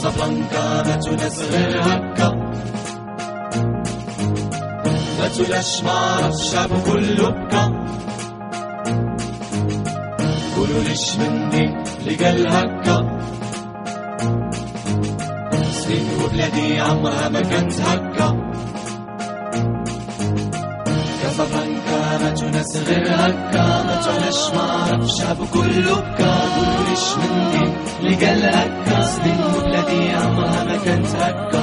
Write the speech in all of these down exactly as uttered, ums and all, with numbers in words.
كازابلانكا ما تونس غير هكا، ما تولاش معرف الشعب كله بكا. قولوا ليش مني اللي قال هكا، سنين وبلادي عمرها ما كانت هكا. كازابلانكا ما تونس غير هكا، ما تولاش معرف الشعب كله بكا. قولوا ليش مني اللي قال هكا، سنين وبلادي عمرها ما كانت هكا.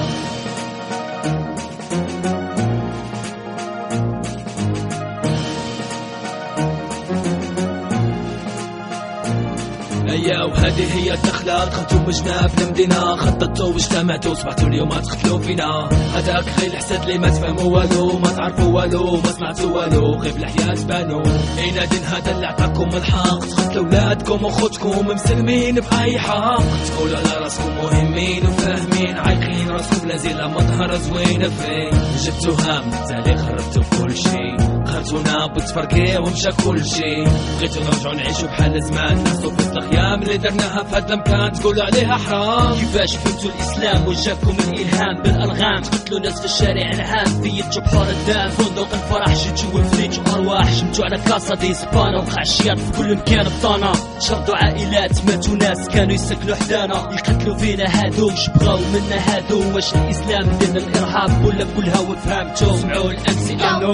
يا وهذه هي الدخلة، دخلتوا من جناب المدينة، خططوا واجتمعتوا صبحتوا اليوم تقتلوا فينا. هذاك غير الحسد اللي ما تفهموا والو، ما تعرفوا والو، ما سمعتوا والو، غير بالحياة تبانوا. اين دين هذا اللي عطاكم الحق، تقتلوا ولادكم وخوتكم مسلمين بأي حق. تقولوا على راسكم مهمين وفاهمين، عايقين راسكم لازيلة مظهر زوينة فين. جبتوا هام تالي خربتوا كل شي، خرجونا بتفرقي ومشى كل شي. بغيتوا نرجعوا نعيشوا بحال زمان، ناخدوا في الخيام اللي درناها في هاد المكان تقولوا عليها حرام. كيفاش فهمتوا الاسلام وجاكم الالهام بالالغام، تقتلوا ناس في الشارع العام، بيتوا بحور الدم، فندق الفرح جيتوا وفليتوا ارواح، جمتوا على كاسا دي سبانا، وقع الشياط في كل مكان بطانا. شردوا عائلات، ماتوا ناس كانوا يسكنوا حدانا، يقتلوا فينا هادو وش بغاو منا هادو. واش الاسلام دين الارهاب ولا كلها وفهمتوا؟ سمعوا الامسي انو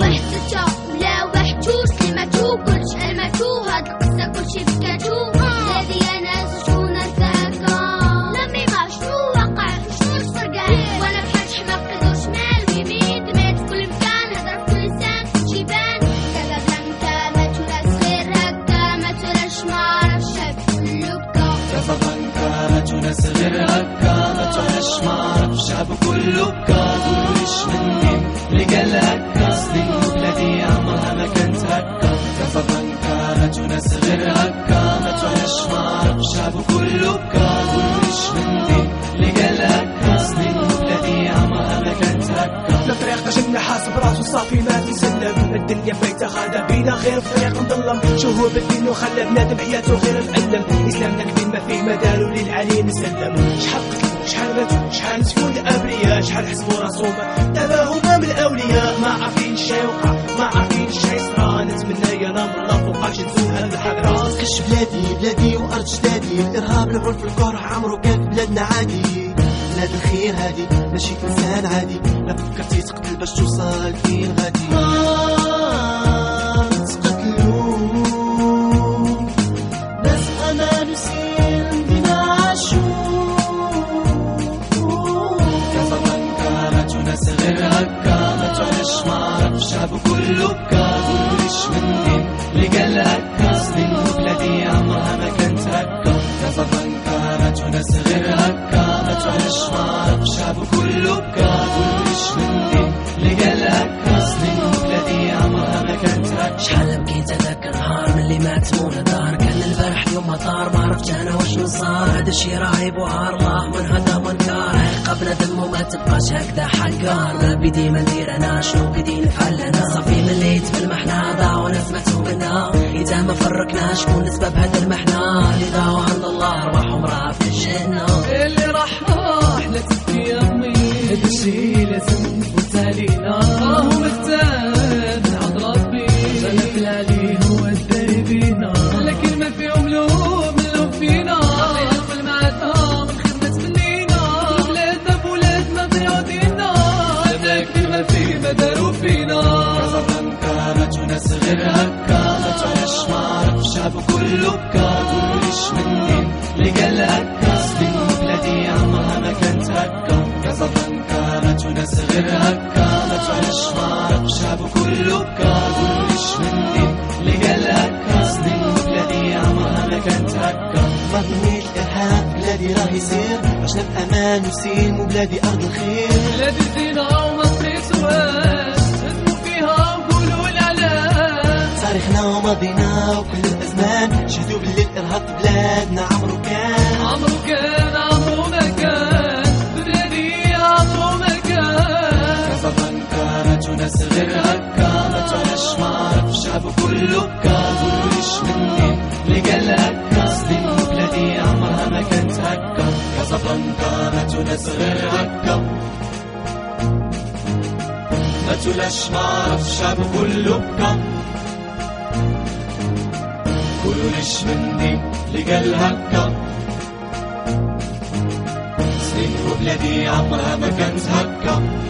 ولا وحشو سلمتو كلش المتو، هاد القصة كلشي بكاتو. بلادي انا شكون نتاكا، لمي ما شنو وقع شنو الفرقة، وانا بحال حماق كدور شمال ويمين، دميت في كل مكان هضر في كل لسان شيبان. كازابلانكا ما تولاش غير هكا، ما تولاش معرف الشعب كله بكا. كازابلانكا ما تونس غير هكا، ما تولاش معرف الشعب كله بكا. قولوا ليش مني اللي قال هكا، سنين وبلادي عمرها ما كانت هكا. كازابلانكا ما تونس غير هكا، ما تولاش معرف الشعب كله بكا. قولوا ليش مني اللي قال هكا، سنين وبلادي عمرها ما كانت هكا. لا طريق جنة حاسب راسو صافي ما تسلم، الدنيا فايتة غادا بينا غير في طريق مظلم. شهور بالدين وخلى بنادم حياته غير مألم، إسلامنا كبير ما فيه مدارو للعلي نسلم. شحال قتلوا شحال ماتوا شحال سفون الأبرياء، شحال حسبوا راسهم تباهما بالأولياء. ما عارفين شي وقع ما عارفين شي صرا، نتمنى يا نام الله فوقاش نزول هاد الحضرة. كش بلادي بلادي وأرض جدادي، الإرهاب العنف الكره عمرو كان في بلادنا عادي. بلاد الخير هادي ماشي إنسان عادي، لا فكرتي تقتل باش توصل فين غادي. آه تقتلوا ناس أمان وسين بنا عاشوا. كازابلانكا ما تونس غير هكا، ما تولاش معرف الشعب كله بكا. قولوا ليش مني اللي قال هكا، سنين وبلادي عمرها ما كانت هكا. كازابلانكا ما تونس غير هكا، ما تولاش معرف الشعب كله بكا. قولوا ليش مني اللي قال هكا، سنين وبلادي عمرها ما كانت هكا. شحال بكيت هذاك النهار من اللي مات مولا دار، كان البارح اليوم مطار، ما عرفت انا وشنو صار. هذا الشي راهي بوهار الله من هذا منكار، عقاب ندم وما تبقاش هكذا حقار. ما بدي ما ندير انا شنو بدي نفعل انا، صافي مليت بالمحنة ضاعوا ناس ماتوا منا. اذا ما فرقنا شكون السبب هذا المحنة، اللي ضاعوا عند الله ارواحهم راه في الجنة. اللي راح راح لا تبكي يا امي، هذا الشي لازم نفوت علينا. راهو مختار عند ربي، غلب العلي هو الداري بينا، لكن ما فيهم لوم اللوم فينا. نقبل معنا من خير ما تمنينا، ولادنا بولادنا ضيعوا دينا، لكن ما في ما داروا فينا. كازابلانكا ما تونس غير هكا، ما تولاش معرف الشعب كله بكا. قولوا ليش مني اللي قال هكا، سنين وبلادي عمرها ما كانت هكا. كازابلانكا ما تونس غير هكا، ما تولاش معرف الشعب كله بكا. قولوا ليش مني اللي قال هكا، سنين وبلادي عمرها ما كانت هكا. رغم الإرهاب بلادي راه يصير، عشنا بأمان وسين وبلادي أرض الخير. بلادي زينة وما تقيسوهاش، هدموا فيها وقولوا الإعلام. تاريخنا وماضينا وكل الأزمان شهدوا باللي الإرهاب في بلادنا عمرو كان. عمرو كان عمرو ما كان، بلادي عمرو ما كان. كازابلانكا ما تونس غير هكا، ما تولاش معرف الشعب كله بكا. قولوا ليش مني اللي قال هكا، سنين وبلادي عمرها ما كانت هكا. كازابلانكا ما تونس غير هكا ما تولاش معرف الشعب كله بكا قولوا ليش مني اللي قال هكا سنين وبلادي عمرها ما كانت هكا